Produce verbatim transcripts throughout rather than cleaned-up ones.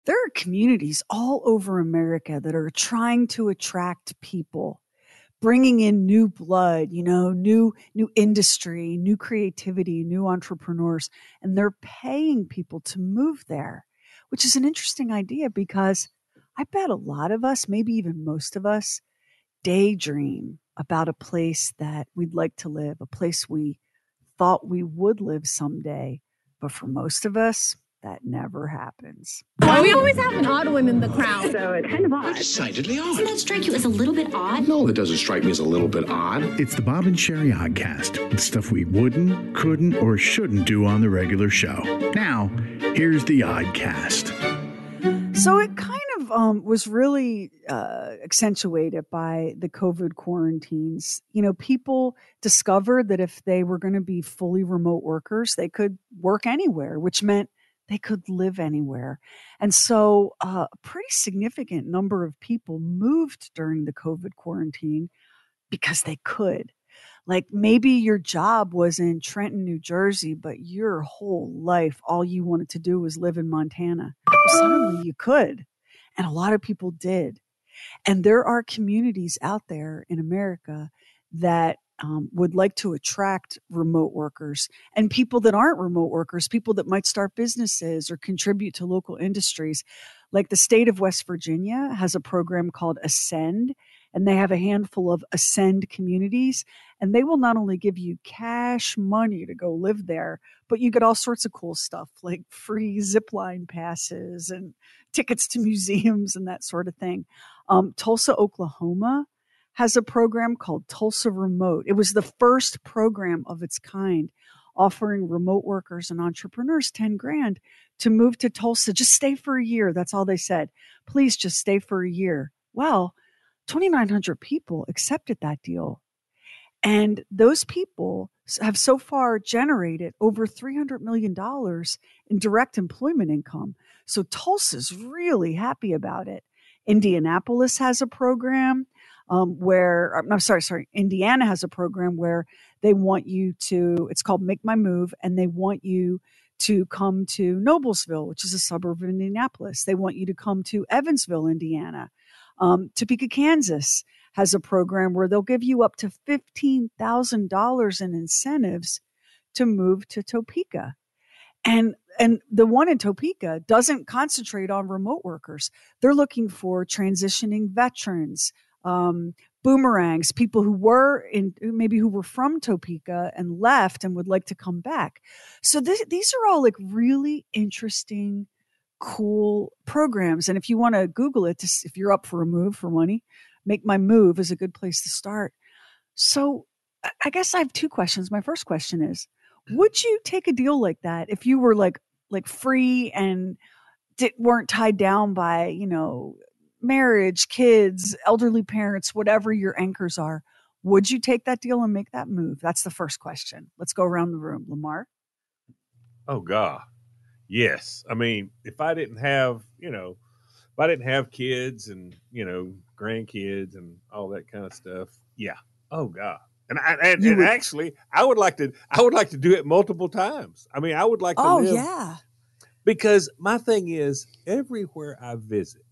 There are communities all over America that are trying to attract people, bringing in new blood, you know, new new industry, new creativity, new entrepreneurs, and they're paying people to move there, which is an interesting idea because I bet a lot of us, maybe even most of us, daydream about a place that we'd like to live, a place we thought we would live someday. But for most of us, that never happens. Why we always have an odd one in the crowd? So it's kind of odd. Decidedly odd. Doesn't that strike you as a little bit odd? No, that doesn't strike me as a little bit odd. It's the Bob and Sherry Oddcast, with stuff we wouldn't, couldn't, or shouldn't do on the regular show. Now, here's the Oddcast. So it kind of um, was really uh, accentuated by the COVID quarantines. You know, people discovered that if they were going to be fully remote workers, they could work anywhere, which meant they could live anywhere. And so uh, a pretty significant number of people moved during the COVID quarantine because they could. Like maybe your job was in Trenton, New Jersey, but your whole life, all you wanted to do was live in Montana. Well, suddenly you could. And a lot of people did. And there are communities out there in America that um, would like to attract remote workers and people that aren't remote workers, people that might start businesses or contribute to local industries. Like the state of West Virginia has a program called Ascend, and they have a handful of Ascend communities, and they will not only give you cash money to go live there, but you get all sorts of cool stuff like free zipline passes and tickets to museums and that sort of thing. Um, Tulsa, Oklahoma has a program called Tulsa Remote. It was the first program of its kind offering remote workers and entrepreneurs ten grand to move to Tulsa. Just stay for a year. That's all they said. Please just stay for a year. Well, twenty-nine hundred people accepted that deal. And those people have so far generated over three hundred million dollars in direct employment income. So Tulsa's really happy about it. Indianapolis has a program um, where, I'm sorry, sorry, Indiana has a program where they want you to, it's called Make My Move, and they want you to come to Noblesville, which is a suburb of Indianapolis. They want you to come to Evansville, Indiana. Um, Topeka, Kansas has a program where they'll give you up to fifteen thousand dollars in incentives to move to Topeka. And and the one in Topeka doesn't concentrate on remote workers. They're looking for transitioning veterans, um, boomerangs, people who were in maybe who were from Topeka and left and would like to come back. So this, these are all like really interesting, cool programs. And if you want to Google it, to, if you're up for a move for money, Make My Move is a good place to start. So I guess I have two questions. My first question is, would you take a deal like that if you were like like free and did, weren't tied down by, you know, marriage, kids, elderly parents, whatever your anchors are? Would you take that deal and make that move? That's the first question. Let's go around the room. Lamar? Oh, God. Yes. I mean, if I didn't have, you know, if I didn't have kids and, you know, grandkids and all that kind of stuff, yeah. Oh, God. And I, and, and actually, I would like to. I would like to do it multiple times. I mean, I would like to. Oh live, yeah. Because my thing is, everywhere I visit,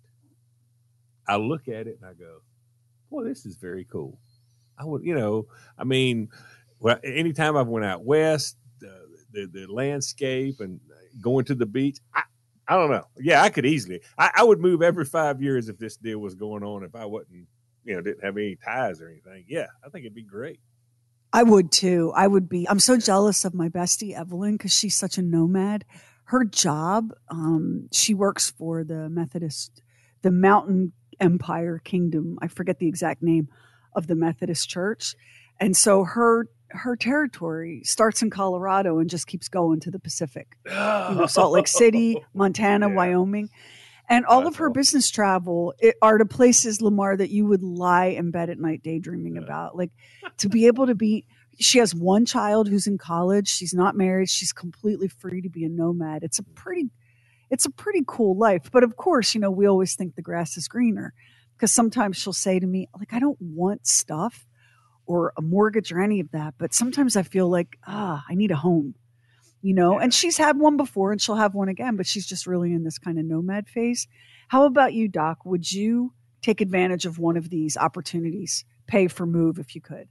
I look at it and I go, "Boy, this is very cool." I would, you know, I mean, well, anytime I've went out west, the the, the landscape and going to the beach, I, I don't know. Yeah, I could easily. I, I would move every five years if this deal was going on. If I wasn't, you know, didn't have any ties or anything. Yeah, I think it'd be great. I would too. I would be. I'm so jealous of my bestie, Evelyn, because she's such a nomad. Her job, um, she works for the Methodist, the Mountain Empire Kingdom. I forget the exact name of the Methodist Church. And so her her territory starts in Colorado and just keeps going to the Pacific. You know, Salt Lake City, Montana, yeah. Wyoming. And all That's of her awesome. business travel it, are to places, Lamar, that you would lie in bed at night daydreaming yeah. about. Like to be able to be, she has one child who's in college. She's not married. She's completely free to be a nomad. It's a pretty, it's a pretty cool life. But of course, you know, we always think the grass is greener because sometimes she'll say to me, like, I don't want stuff or a mortgage or any of that. But sometimes I feel like, ah, I need a home. you know, Yeah. and she's had one before and she'll have one again, but she's just really in this kind of nomad phase. How about you, Doc? Would you take advantage of one of these opportunities, pay for move if you could?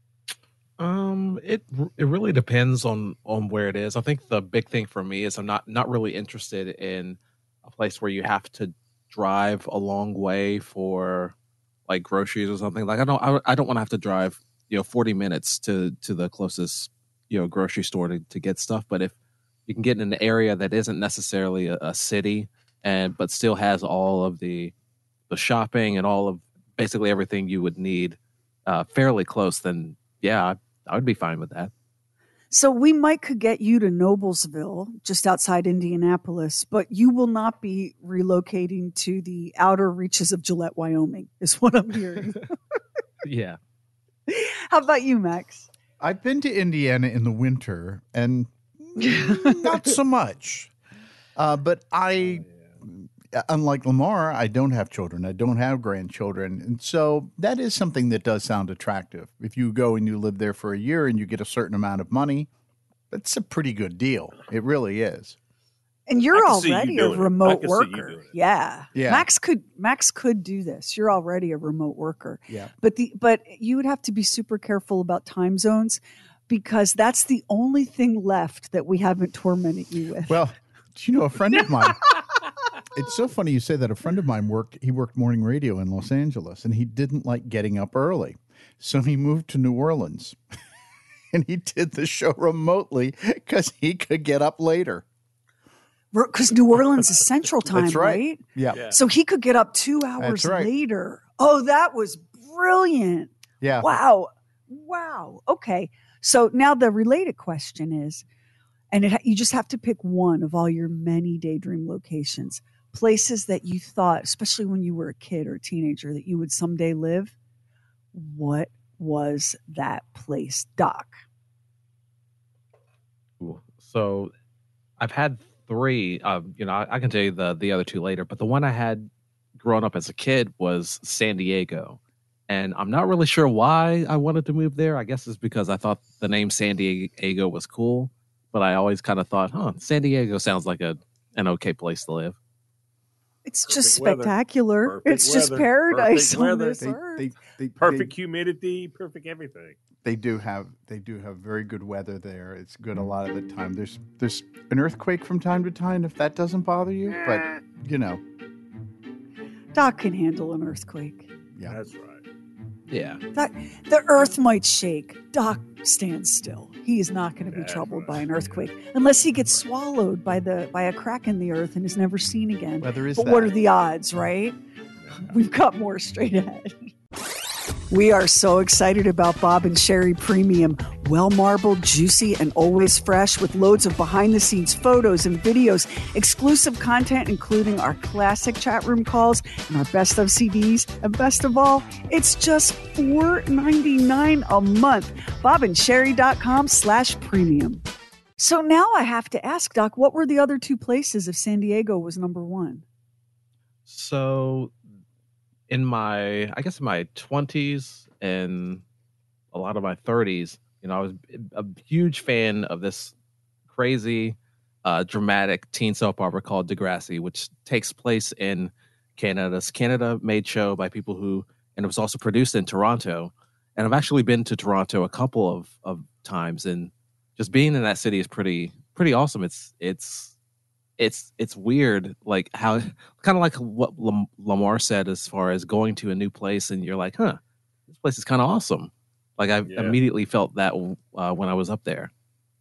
Um, it it really depends on on where it is. I think the big thing for me is I'm not not really interested in a place where you have to drive a long way for like groceries or something. Like I don't I, I don't want to have to drive, you know, forty minutes to to the closest, you know, grocery store to, to get stuff. But if you can get in an area that isn't necessarily a, a city and but still has all of the the shopping and all of basically everything you would need uh, fairly close, then yeah, I, I would be fine with that. So we might could get you to Noblesville, just outside Indianapolis, but you will not be relocating to the outer reaches of Gillette, Wyoming, is what I'm hearing. Yeah. How about you, Max? I've been to Indiana in the winter, and not so much. Uh, but I, unlike Lamar, I don't have children. I don't have grandchildren. And so that is something that does sound attractive. If you go and you live there for a year and you get a certain amount of money, that's a pretty good deal. It really is. And you're I can see you already a doing it. I remote can see you worker. doing it. Yeah. Yeah. Max could Max could do this. You're already a remote worker. Yeah. But the but you would have to be super careful about time zones because that's the only thing left that we haven't tormented you with. Well, do you know, a friend of mine, it's so funny you say that. A friend of mine worked, he worked morning radio in Los Angeles, and he didn't like getting up early. So he moved to New Orleans, and he did the show remotely because he could get up later. Because New Orleans is Central Time, That's right. right? Yeah. Yeah. So he could get up two hours That's right. later. Oh, that was brilliant. Yeah. Wow. Wow. Okay. So now the related question is, and it, you just have to pick one of all your many daydream locations, places that you thought, especially when you were a kid or a teenager, that you would someday live. What was that place, Doc? So I've had three. Um, you know, I, I can tell you the the other two later, but the one I had growing up as a kid was San Diego. And I'm not really sure why I wanted to move there. I guess it's because I thought the name San Diego was cool, but I always kind of thought, huh, San Diego sounds like a an okay place to live. It's Perfect just weather. spectacular. Perfect it's just weather. paradise Perfect on weather. this They, earth. they, they, Perfect They, humidity, perfect everything. they do have they do have very good weather there. It's good a lot of the time. There's there's an earthquake from time to time if that doesn't bother you, but you know, Doc can handle an earthquake. yeah. That's right. Yeah. That, the earth might shake. Doc stands still. He is not going to be That's troubled right. by an earthquake unless he gets swallowed by the by a crack in the earth and is never seen again. Weather is But that. what are the odds, right? We've got more straight ahead. We are so excited about Bob and Sherry Premium. Well-marbled, juicy, and always fresh with loads of behind-the-scenes photos and videos, exclusive content including our classic chat room calls and our best of C Ds. And best of all, it's just four ninety-nine a month. bobandsherry.com slash premium. So now I have to ask, Doc, what were the other two places if San Diego was number one? So in my, I guess in my twenties and a lot of my thirties, you know, I was a huge fan of this crazy, uh, dramatic teen soap opera called Degrassi, which takes place in Canada. It's a Canada-made show by people who, and it was also produced in Toronto. And I've actually been to Toronto a couple of, of times, and just being in that city is pretty pretty awesome. It's it's it's it's weird, like how kind of like what Lam- Lamar said as far as going to a new place and you're like, huh, this place is kind of awesome. Like I Yeah. immediately felt that uh, when I was up there.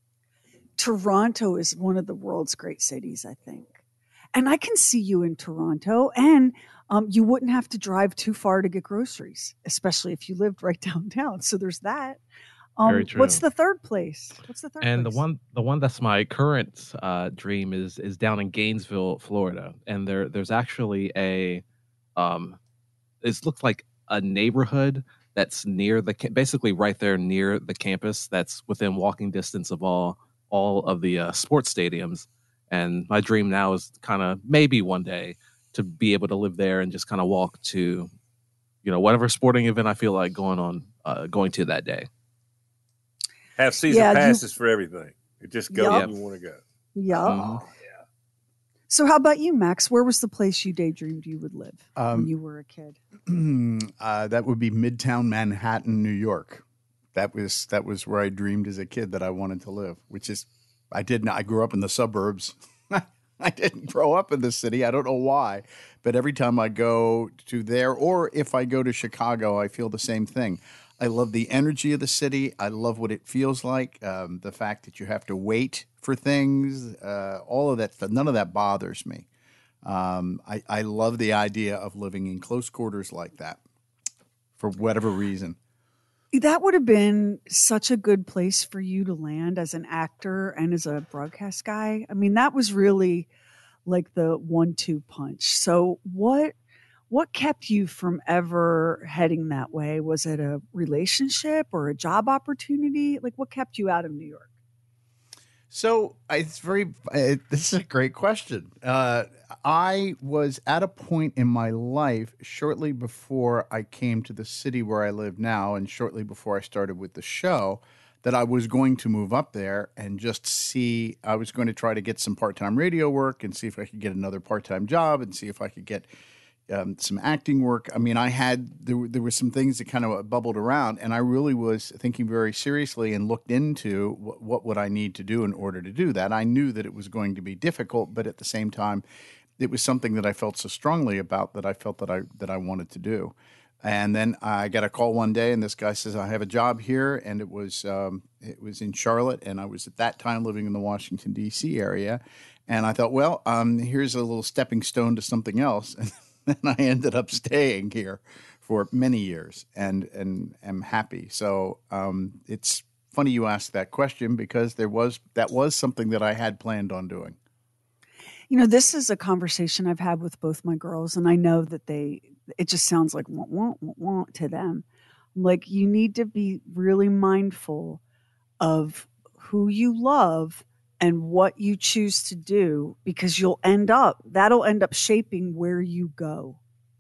Toronto is one of the world's great cities, I think. And I can see you in Toronto, and um, you wouldn't have to drive too far to get groceries, especially if you lived right downtown. So there's that. Um, Very true. What's the third place? What's the third And the place? one the one that's my current uh, dream is is down in Gainesville, Florida. And there there's actually a um it looks like a neighborhood that's near the ca- basically right there near the campus that's within walking distance of all all of the uh, sports stadiums. And my dream now is kind of maybe one day to be able to live there and just kind of walk to, you know, whatever sporting event I feel like going on, uh, going to that day. Have season Yeah, you- passes for everything. It just goes Yup. where you want to go. Yep. Mhm. So how about you, Max? Where was the place you daydreamed you would live Um, when you were a kid? uh, that would be Midtown Manhattan, New York. That was that was where I dreamed as a kid that I wanted to live. Which is, I didn't. I grew up in the suburbs. I didn't grow up in the city. I don't know why, but every time I go to there, or if I go to Chicago, I feel the same thing. I love the energy of the city. I love what it feels like. Um, the fact that you have to wait for things, uh, all of that stuff. None of that bothers me. Um, I, I love the idea of living in close quarters like that for whatever reason. That would have been such a good place for you to land as an actor and as a broadcast guy. I mean, that was really like the one two punch. So what what kept you from ever heading that way? Was it a relationship or a job opportunity? Like what kept you out of New York? So it's very. It, this is a great question. Uh, I was at a point in my life shortly before I came to the city where I live now, and shortly before I started with the show, that I was going to move up there and just see. I was going to try to get some part-time radio work and see if I could get another part-time job and see if I could get um, some acting work. I mean, I had there. were- There were some things that kind of bubbled around, and I really was thinking very seriously and looked into what, what would I need to do in order to do that. I knew that it was going to be difficult, but at the same time, it was something that I felt so strongly about that I felt that I that I wanted to do. And then I got a call one day, and this guy says, "I have a job here," and it was um, it was in Charlotte, and I was at that time living in the Washington D C area, and I thought, well, um, here's a little stepping stone to something else. And I ended up staying here for many years, and and am happy. So um, it's funny you asked that question because there was that was something that I had planned on doing. You know, this is a conversation I've had with both my girls, and I know that they, it just sounds like wah, wah, wah, wah to them. Like, you need to be really mindful of who you love and what you choose to do because you'll end up, that'll end up shaping where you go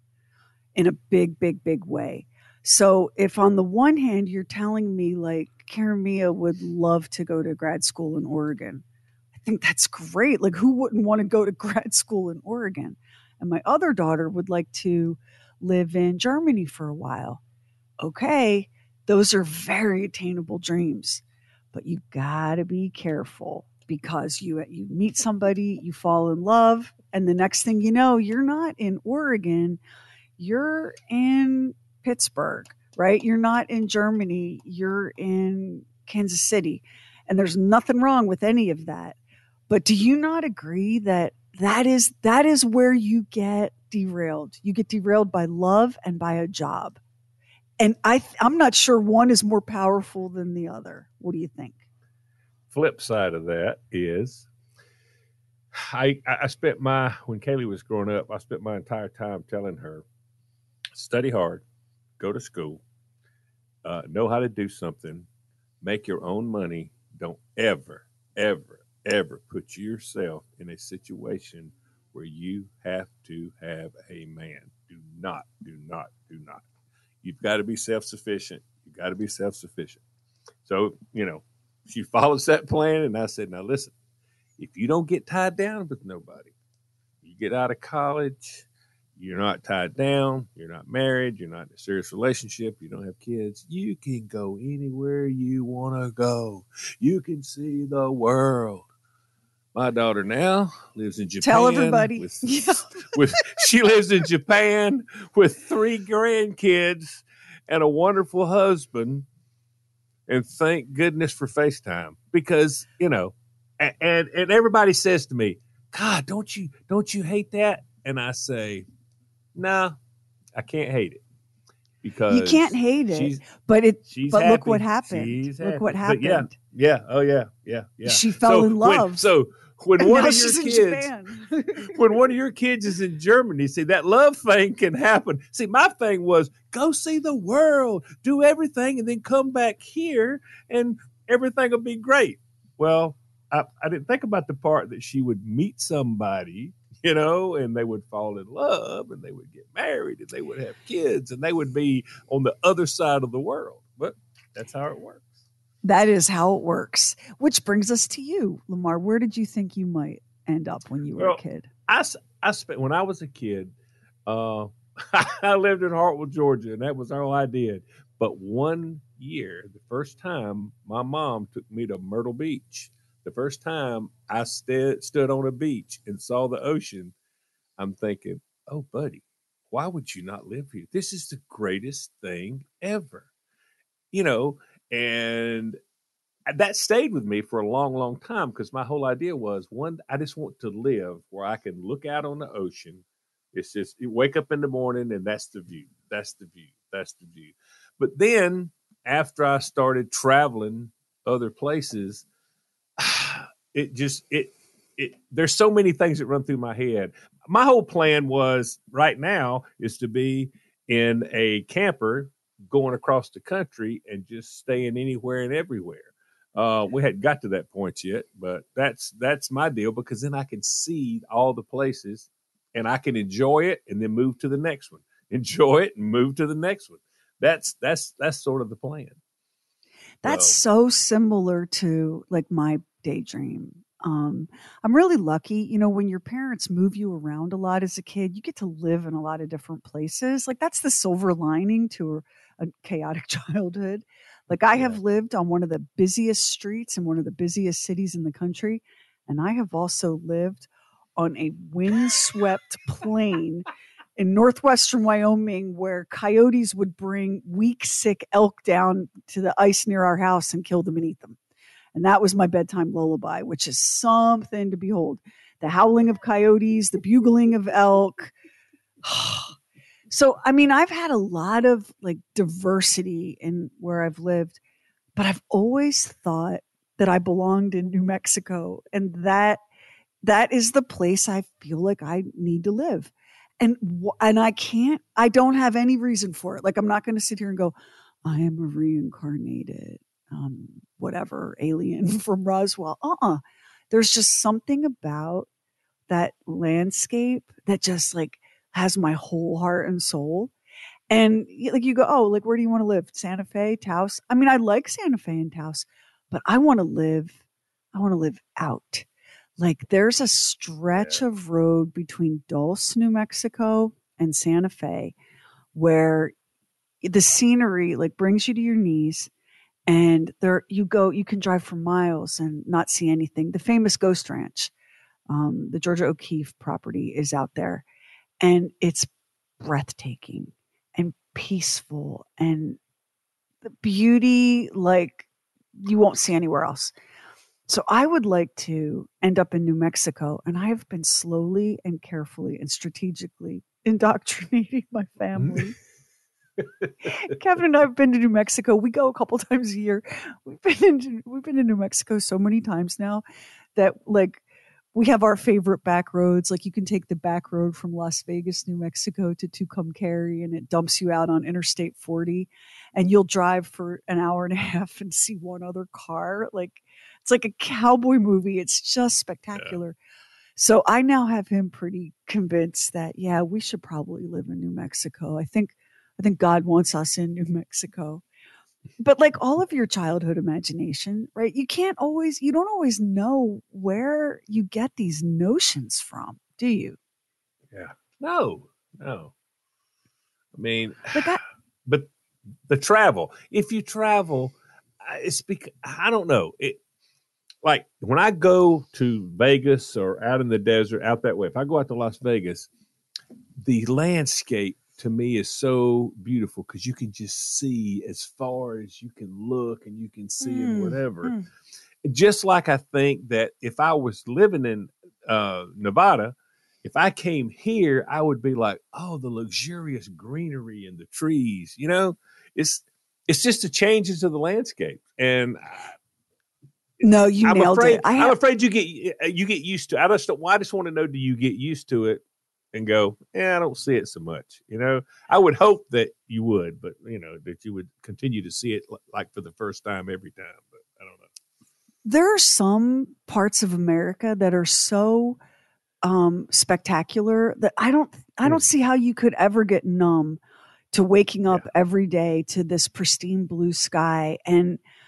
in a big, big, big way. So if on the one hand, you're telling me like Karen Mia would love to go to grad school in Oregon, I think that's great. Like, who wouldn't want to go to grad school in Oregon? And my other daughter would like to live in Germany for a while. Okay, those are very attainable dreams, but you got to be careful because you you meet somebody, you fall in love, and the next thing you know, you're not in Oregon, you're in Pittsburgh, right? You're not in Germany, you're in Kansas City. And there's nothing wrong with any of that. But do you not agree that that is that is where you get derailed? You get derailed by love and by a job. And I I'm not sure one is more powerful than the other. What do you think? Flip side of that is I I spent my when Kaylee was growing up, I spent my entire time telling her, study hard, go to school, uh, know how to do something, make your own money. Don't ever, ever, ever put yourself in a situation where you have to have a man. Do not, do not, do not. You've got to be self-sufficient. You've got to be self-sufficient. So, you know, she follows that plan, and I said, now listen, if you don't get tied down with nobody, you get out of college, you're not tied down, you're not married, you're not in a serious relationship, you don't have kids, you can go anywhere you want to go. You can see the world. My daughter now lives in Japan. Tell everybody. With, Yeah. with, she lives in Japan with three grandkids and a wonderful husband. And thank goodness for FaceTime because, you know, and, and, and everybody says to me, God, don't you, don't you hate that? And I say, no, nah, I can't hate it because You can't hate it, she's, but it she's but happy. look what happened. She's look happy. what But happened. yeah, yeah, oh yeah, yeah, yeah. She fell so in love. When, so when And one now of your she's in kids, Japan. when one of your kids is in Germany, see that love thing can happen. See, my thing was go see the world, do everything, and then come back here, and everything will be great. Well, I, I didn't think about the part that she would meet somebody, you know, and they would fall in love, and they would get married, and they would have kids, and they would be on the other side of the world. But that's how it works. That is how it works. Which brings us to you, Lamar. Where did you think you might end up when you were Well, a kid? I, s- I spent when I was a kid, uh, I lived in Hartwell, Georgia, and that was all I did. But one year, the first time my mom took me to Myrtle Beach, the first time I st- stood on a beach and saw the ocean, I'm thinking, oh, buddy, why would you not live here? This is the greatest thing ever, you know, and that stayed with me for a long, long time because my whole idea was one, I just want to live where I can look out on the ocean. It's just you wake up in the morning and that's the view. That's the view. That's the view. But then after I started traveling other places, it just it it there's so many things that run through my head. My whole plan was right now is to be in a camper going across the country and just staying anywhere and everywhere. Uh, we hadn't got to that point yet, but that's that's my deal because then I can see all the places and I can enjoy it and then move to the next one. Enjoy it and move to the next one. That's that's that's sort of the plan. That's So, so similar to like my daydream. Um, I'm really lucky, you know, when your parents move you around a lot as a kid, you get to live in a lot of different places. Like that's the silver lining to a, a chaotic childhood. Like I yeah. have lived on one of the busiest streets in one of the busiest cities in the country, and I have also lived on a windswept plain in northwestern Wyoming where coyotes would bring weak, sick elk down to the ice near our house and kill them and eat them. And that was my bedtime lullaby, which is something to behold. The howling of coyotes, the bugling of elk. So, I mean, I've had a lot of like diversity in where I've lived, but I've always thought that I belonged in New Mexico, and that that is the place I feel like I need to live. And and I can't I don't have any reason for it. Like I'm not going to sit here and go, I am a reincarnated um whatever alien from Roswell. Uh-uh. There's just something about that landscape that just like has my whole heart and soul. And like you go, oh, like where do you want to live? Santa Fe, Taos? I mean, I like Santa Fe and Taos, but I want to live I want to live out. Like there's a stretch Yeah. of road between Dulce, New Mexico and Santa Fe where the scenery like brings you to your knees, and there you go, you can drive for miles and not see anything. The famous Ghost Ranch, um, the Georgia O'Keeffe property is out there, and it's breathtaking and peaceful and the beauty like you won't see anywhere else. So I would like to end up in New Mexico, and I have been slowly and carefully and strategically indoctrinating my family. Kevin and I have been to New Mexico. We go a couple times a year. We've been in, we've been to New Mexico so many times now that like we have our favorite back roads. Like you can take the back road from Las Vegas, New Mexico to Tucumcari, and it dumps you out on Interstate forty, and you'll drive for an hour and a half and see one other car. Like it's like a cowboy movie. It's just spectacular. Yeah. So I now have him pretty convinced that, yeah, we should probably live in New Mexico. I think I think God wants us in New Mexico. But like all of your childhood imagination, right? You can't always, you don't always know where you get these notions from, do you? Yeah. No, no. I mean, like I, but the travel, if you travel, it's because, I don't know. It, like when I go to Vegas or out in the desert, out that way, if I go out to Las Vegas, the landscape to me is so beautiful because you can just see as far as you can look and you can see mm, and whatever. Mm. Just like I think that if I was living in uh, Nevada, if I came here, I would be like, oh, the luxurious greenery and the trees, you know, it's, it's just the changes of the landscape. And I, no, you I'm nailed afraid, it. I I'm have, afraid you get, you get used to it. I just don't, well, I just want to know, do you get used to it? And go, yeah, I don't see it so much. You know, I would hope that you would, but you know, that you would continue to see it like for the first time every time. But I don't know. There are some parts of America that are so um, spectacular that I don't, I don't see how you could ever get numb to waking up yeah. every day to this pristine blue sky. And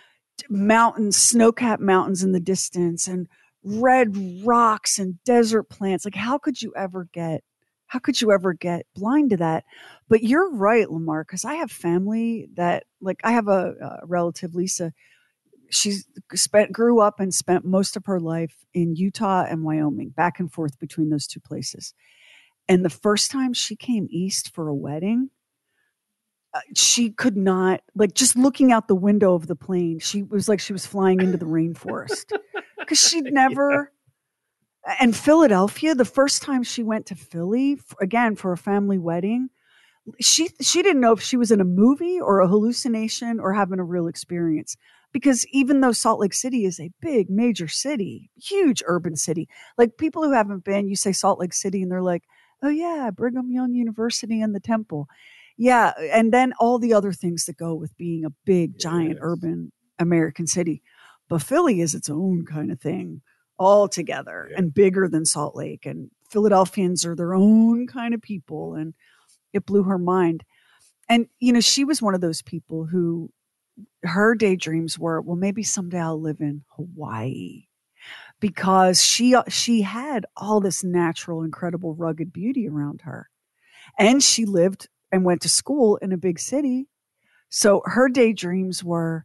mountains, snow-capped mountains in the distance, and red rocks and desert plants. Like, how could you ever get, how could you ever get blind to that? But you're right, Lamar, because I have family that, like, I have a, a relative, Lisa. She's spent, grew up and spent most of her life in Utah and Wyoming, back and forth between those two places. And the first time she came east for a wedding, uh, she could not, like, just looking out the window of the plane, she was like she was flying into the rainforest because she'd never. Yeah. And Philadelphia, the first time she went to Philly, again, for a family wedding, she she didn't know if she was in a movie or a hallucination or having a real experience. Because even though Salt Lake City is a big, major city, huge urban city, like, people who haven't been, you say Salt Lake City and they're like, oh yeah, Brigham Young University and the temple. Yeah. And then all the other things that go with being a big, giant, yes, urban American city. But Philly is its own kind of thing altogether, yeah, and bigger than Salt Lake. And Philadelphians are their own kind of people. And it blew her mind. And, you know, she was one of those people who, her daydreams were, well, maybe someday I'll live in Hawaii, because she she had all this natural, incredible, rugged beauty around her. And she lived and went to school in a big city. So her daydreams were,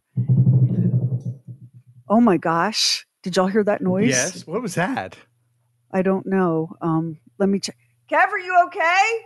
oh my gosh, did y'all hear that noise? Yes. What was that? I don't know. Um, let me check. Kev, are you okay?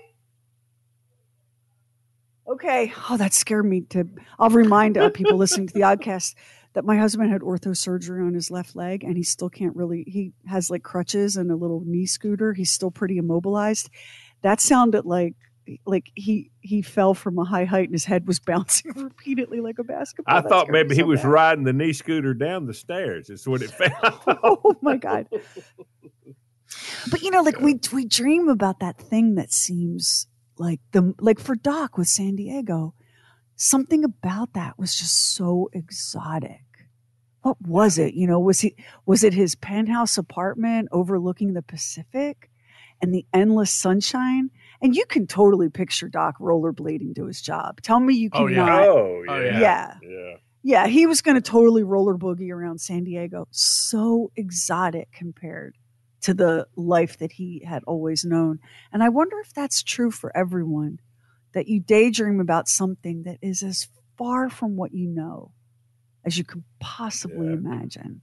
Okay. Oh, that scared me. To I'll remind uh, people listening to the podcast that my husband had ortho surgery on his left leg, and he still can't really, he has like crutches and a little knee scooter. He's still pretty immobilized. That sounded like, like he, he fell from a high height and his head was bouncing repeatedly like a basketball. I That thought scared me maybe he so was bad. riding the knee scooter down the stairs. That's what it felt. Oh my God. But, you know, like, we, we dream about that thing that seems like the, like for Doc with San Diego, something about that was just so exotic. What was it? You know, was he, was it his penthouse apartment overlooking the Pacific and the endless sunshine? And you can totally picture Doc rollerblading to his job. Tell me you Oh, cannot. yeah. Oh, yeah. Yeah. Yeah. Yeah. Yeah. He was going to totally roller boogie around San Diego. So exotic compared to the life that he had always known. And I wonder if that's true for everyone, that you daydream about something that is as far from what you know as you could possibly Yeah. imagine.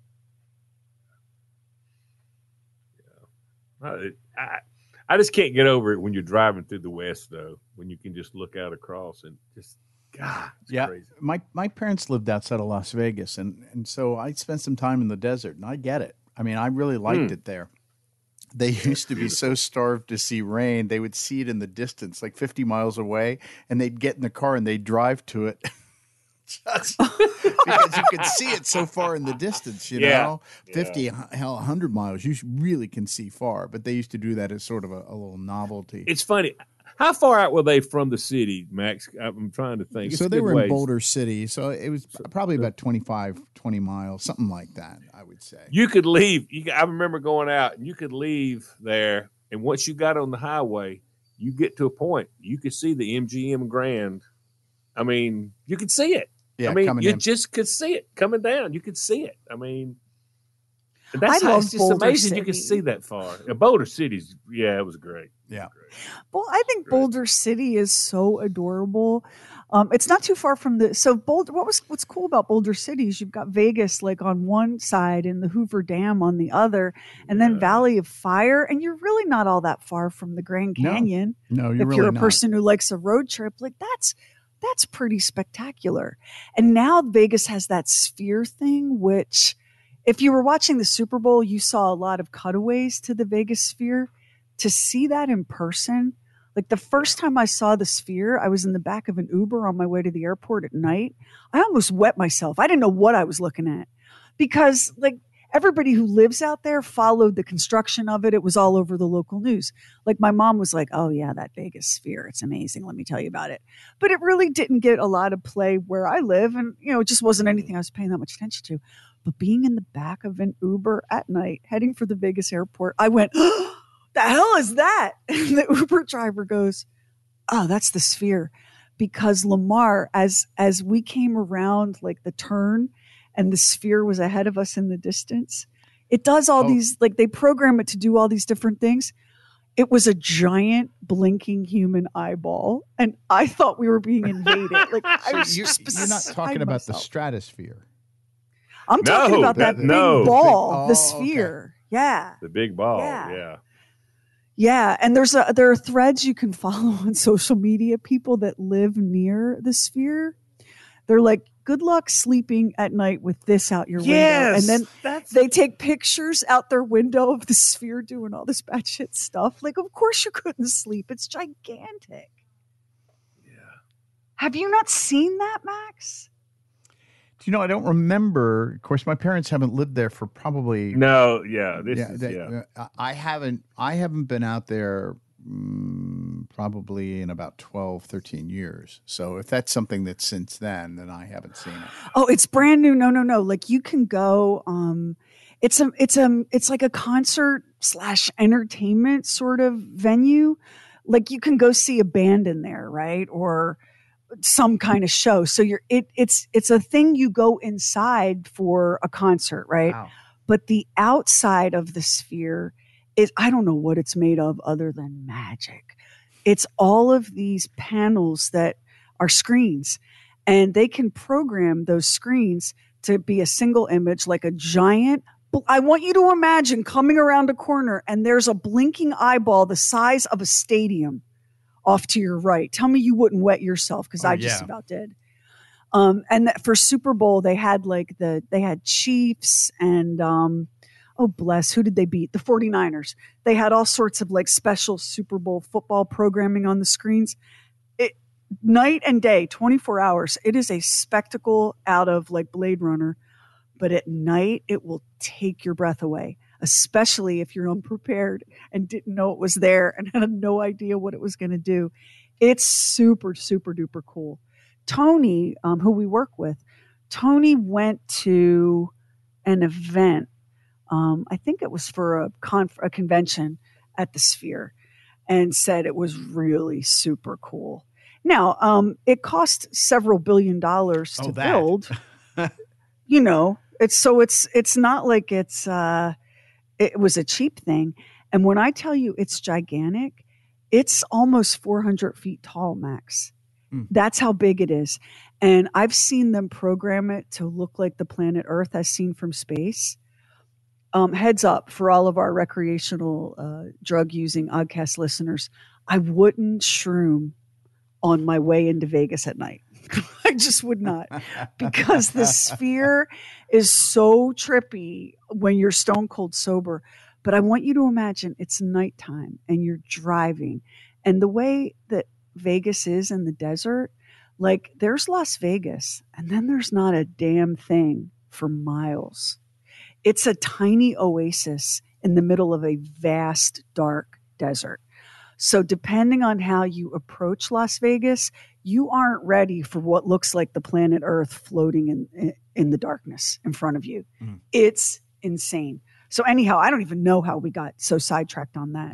I, I, I just can't get over it when you're driving through the West, though, when you can just look out across and just, God, it's Yeah, crazy. my my parents lived outside of Las Vegas, and and so I spent some time in the desert, and I get it. I mean, I really liked Mm. it there. They used to be so starved to see rain, they would see it in the distance, like fifty miles away, and they'd get in the car and they'd drive to it. Just because you could see it so far in the distance, you Yeah. know, fifty, hell, one hundred miles, you really can see far. But they used to do that as sort of a, a little novelty. It's funny. How far out were they from the city, Max? I'm trying to think. It's So a they good were ways. in Boulder City. So it was probably about twenty-five, twenty miles, something like that, I would say. You could leave. You, I remember going out, and you could leave there, and once you got on the highway, you get to a point you could see the M G M Grand. I mean, you could see it. Yeah, I mean, coming you in. just could see it coming down. You could see it. I mean, that's I how love it's just Boulder amazing you can City. see that far. Uh, Boulder City's, yeah, it was great. Yeah. Well, I think Great. Boulder City is so adorable. Um, it's not too far from the, so Boulder, what was, what's cool about Boulder City is you've got Vegas like on one side and the Hoover Dam on the other, and then Yeah. Valley of Fire. And you're really not all that far from the Grand No, Canyon. No, you're if really you're a not. person who likes a road trip, like that's, that's pretty spectacular. And now Vegas has that sphere thing, which if you were watching the Super Bowl, you saw a lot of cutaways to the Vegas sphere. To see that in person, like the first time I saw the sphere, I was in the back of an Uber on my way to the airport at night. I almost wet myself. I didn't know what I was looking at because like everybody who lives out there followed the construction of it. It was all over the local news. Like my mom was like, oh yeah, that Vegas sphere. It's amazing. Let me tell you about it. But it really didn't get a lot of play where I live. And, you know, it just wasn't anything I was paying that much attention to. But being in the back of an Uber at night, heading for the Vegas airport, I went, oh, the hell is that? And the Uber driver goes, oh, that's the sphere. Because Lamar, as as we came around like the turn and the sphere was ahead of us in the distance. It does all Oh. these, like they program it to do all these different things. It was a giant blinking human eyeball, and I thought we were being invaded. Like I was You're, just you're not talking beside about the myself. stratosphere. I'm talking No, about that, that- big no. ball, Big- the oh, okay. sphere. Yeah. The big ball. Yeah. Yeah. Yeah, and there's a there are threads you can follow on social media. People that live near the sphere, they're like, "Good luck sleeping at night with this out your window." And then that's they take pictures out their window of the sphere doing all this batshit stuff. Like, of course you couldn't sleep. It's gigantic. yeah. Have you not seen that, Max? Do you know, I don't remember. Of course, my parents haven't lived there for probably. No, yeah. This yeah, is they- yeah. uh, I haven't. I haven't been out there mm, probably in about twelve, thirteen years. So if that's something that's since then, then I haven't seen it. Oh, it's brand new. No, no, no. Like you can go. Um, it's a, it's a, it's like a concert slash entertainment sort of venue. Like you can go see a band in there, right? Or some kind of show. So you're, it, it's, it's a thing you go inside for a concert, right? Wow. But the outside of the sphere is, I don't know what it's made of other than magic. It's all of these panels that are screens, and they can program those screens to be a single image, like a giant. I want you to imagine coming around a corner and there's a blinking eyeball the size of a stadium off to your right. Tell me you wouldn't wet yourself, because Oh, I just yeah. about did. Um, and that for Super Bowl, they had like the, they had Chiefs and, um, oh, bless, who did they beat? The forty-niners. They had all sorts of like special Super Bowl football programming on the screens. It, night and day, twenty-four hours. It is a spectacle out of like Blade Runner, but at night it will take your breath away, especially if you're unprepared and didn't know it was there and had no idea what it was going to do. It's super, super duper cool. Tony, um, who we work with, Tony went to an event. Um, I think it was for a, conf- a convention at the Sphere, and said it was really super cool. Now, um, it cost several billion dollars to Oh, that. build. You know, it's so it's it's not like it's uh, it was a cheap thing. And when I tell you it's gigantic, it's almost four hundred feet tall, Max. Hmm. That's how big it is. And I've seen them program it to look like the planet Earth as seen from space. Um, heads up for all of our recreational uh, drug using Oddcast listeners, I wouldn't shroom on my way into Vegas at night. I just would not, because the Sphere is so trippy when you're stone cold sober. But I want you to imagine it's nighttime and you're driving, and the way that Vegas is in the desert, like there's Las Vegas and then there's not a damn thing for miles. It's a tiny oasis in the middle of a vast, dark desert. So depending on how you approach Las Vegas, you aren't ready for what looks like the planet Earth floating in, in the darkness in front of you. Mm. It's insane. So anyhow, I don't even know how we got so sidetracked on that.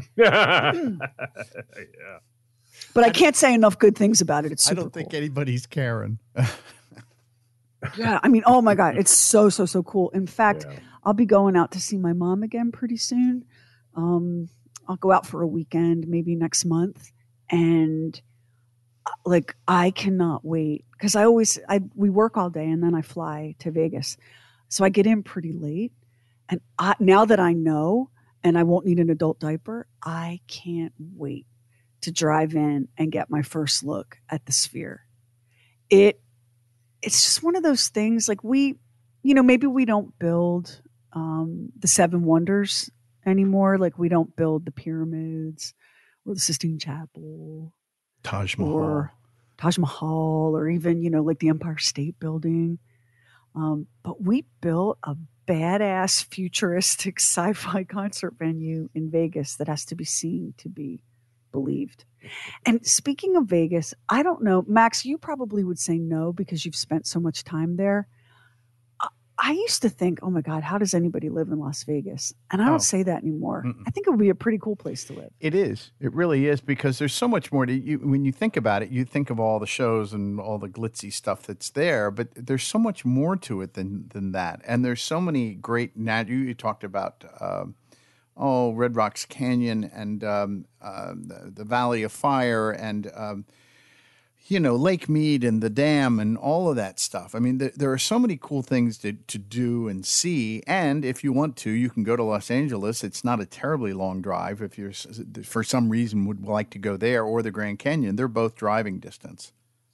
yeah. But I can't say enough good things about it. It's I super don't think cool. anybody's caring. Yeah, I mean, oh my God, it's so, so, so cool. In fact, Yeah. I'll be going out to see my mom again pretty soon. Um, I'll go out for a weekend, maybe next month. And uh, like, I cannot wait, because I always, I we work all day and then I fly to Vegas. So I get in pretty late. And I, now that I know, and I won't need an adult diaper, I can't wait to drive in and get my first look at the Sphere. It, it's just one of those things, like we, you know, maybe we don't build um, the Seven Wonders anymore. Like we don't build the pyramids or the Sistine Chapel Taj Mahal. or Taj Mahal, or even, you know, like the Empire State Building. Um, but we built a badass futuristic sci-fi concert venue in Vegas that has to be seen to be believed. And speaking of Vegas, I don't know, Max, you probably would say no because you've spent so much time there. I, I used to think, oh my God, how does anybody live in Las Vegas? And I don't Oh. say that anymore. Mm-mm. I think it would be a pretty cool place to live. It is. It really is, because there's so much more to you. When you think about it, you think of all the shows and all the glitzy stuff that's there, but there's so much more to it than than that. And there's so many great nat. You, you talked about um, oh Red Rocks Canyon and um, uh, the, the Valley of Fire and um, you know Lake Mead and the dam and all of that stuff. I mean, th- there are so many cool things to to do and see. And if you want to, you can go to Los Angeles. It's not a terribly long drive if you're s- for some reason would like to go there, or the Grand Canyon. They're both driving distance.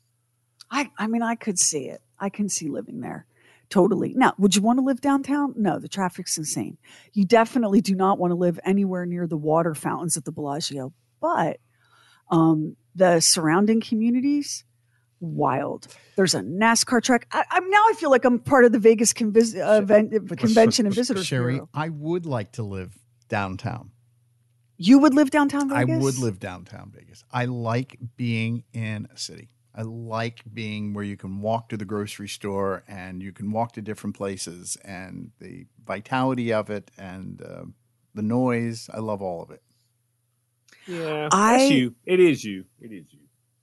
I, I mean, I could see it. I can see living there. Totally. Now, would you want to live downtown? No, the traffic's insane. You definitely do not want to live anywhere near the water fountains at the Bellagio. But um, the surrounding communities, wild. There's a NASCAR track. I, I'm now I feel like I'm part of the Vegas convis- uh, event, Convention and Visitors Sherry, Bureau. I would like to live downtown. You would live downtown Vegas? I would live downtown Vegas. I like being in a city. I like being where you can walk to the grocery store and you can walk to different places, and the vitality of it and uh, the noise. I love all of it. Yeah, I- that's you. It is you. It is you.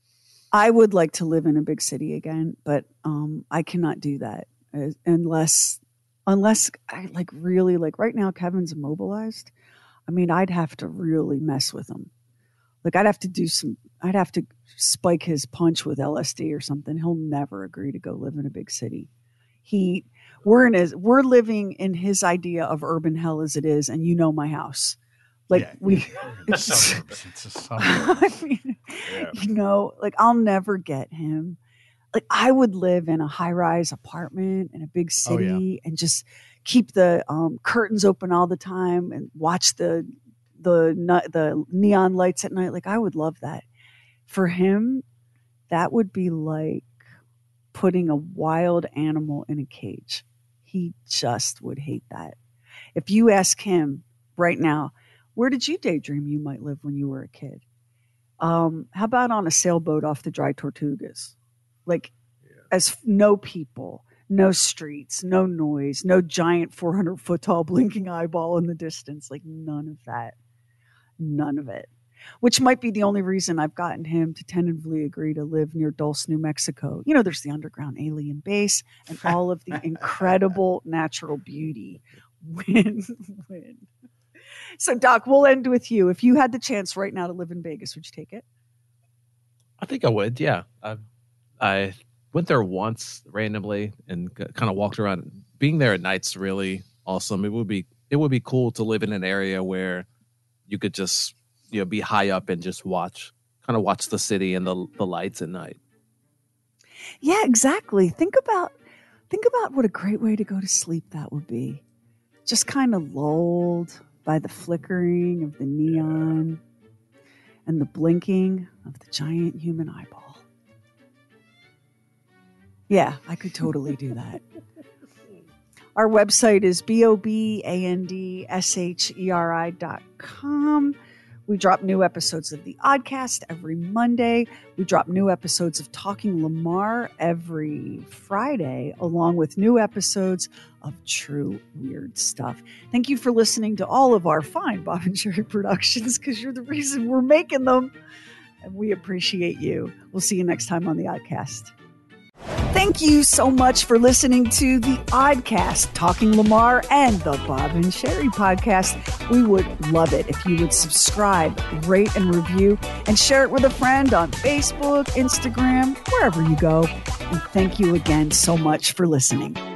I would like to live in a big city again, but um, I cannot do that uh, unless, unless I like really like right now. Kevin's immobilized. I mean, I'd have to really mess with him. Like I'd have to do some. I'd have to spike his punch with L S D or something. He'll never agree to go live in a big city. He, we're in his, we're living in his idea of urban hell as it is, and you know my house. Like Yeah, we, It's a suburb. It's a suburb. I mean, Yeah. you know, like I'll never get him. Like I would live in a high-rise apartment in a big Oh, yeah. city and just keep the um, curtains open all the time and watch the the nu- the neon lights at night. Like I would love that. For him, that would be like putting a wild animal in a cage. He just would hate that. If you ask him right now, where did you daydream you might live when you were a kid? Um, how about on a sailboat off the Dry Tortugas? Like, as f- no people, no streets, no noise, no giant four hundred foot tall blinking eyeball in the distance. Like, none of that. None of it. Which might be the only reason I've gotten him to tentatively agree to live near Dulce, New Mexico. You know, there's the underground alien base and all of the incredible natural beauty. Win, win. So, Doc, we'll end with you. If you had the chance right now to live in Vegas, would you take it? I think I would. Yeah, I I went there once randomly and kind of walked around. Being there at night's really awesome. It would be it would be cool to live in an area where you could just you know be high up and just watch kind of watch the city and the the lights at night. Yeah, exactly. Think about think about what a great way to go to sleep that would be. Just kind of lulled by the flickering of the neon and the blinking of the giant human eyeball. Yeah, I could totally do that. Our website is B O B A N D S H E R I dot com. We drop new episodes of the Oddcast every Monday. We drop new episodes of Talking Lamar every Friday, along with new episodes of True Weird Stuff. Thank you for listening to all of our fine Bob and Sherry productions, because you're the reason we're making them. And we appreciate you. We'll see you next time on the Oddcast. Thank you so much for listening to the Oddcast, Talking Lamar and the Bob and Sherry podcast. We would love it if you would subscribe, rate, and review, and share it with a friend on Facebook, Instagram, wherever you go. And thank you again so much for listening.